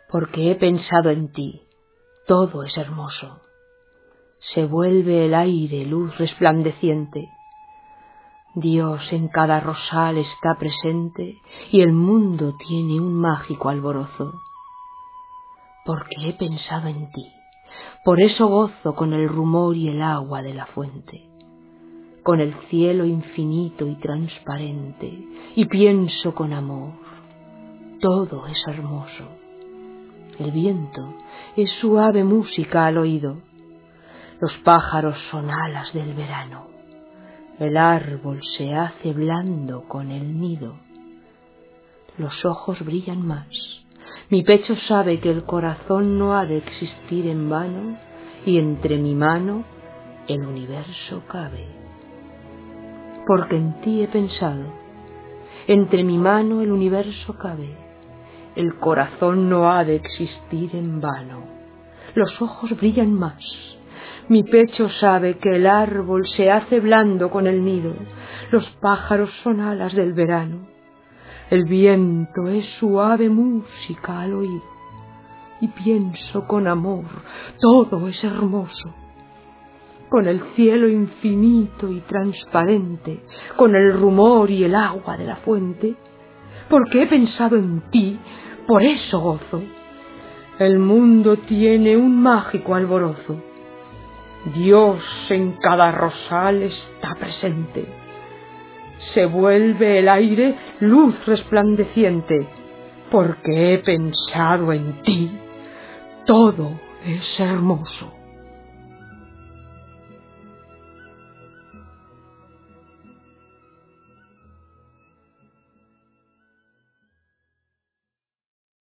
Porque he pensado en ti, todo es hermoso. Se vuelve el aire luz resplandeciente. Dios en cada rosal está presente y el mundo tiene un mágico alborozo. Porque he pensado en ti, por eso gozo con el rumor y el agua de la fuente, con el cielo infinito y transparente, y pienso con amor, todo es hermoso. El viento es suave música al oído, los pájaros son alas del verano, el árbol se hace blando con el nido, los ojos brillan más, mi pecho sabe que el corazón no ha de existir en vano, y entre mi mano el universo cabe. Porque en ti he pensado, entre mi mano el universo cabe, el corazón no ha de existir en vano, los ojos brillan más, mi pecho sabe que el árbol se hace blando con el nido, los pájaros son alas del verano, el viento es suave música al oído, y pienso con amor, todo es hermoso. Con el cielo infinito y transparente, con el rumor y el agua de la fuente, porque he pensado en ti, por eso gozo. El mundo tiene un mágico alborozo. Dios en cada rosal está presente. Se vuelve el aire luz resplandeciente, porque he pensado en ti, todo es hermoso.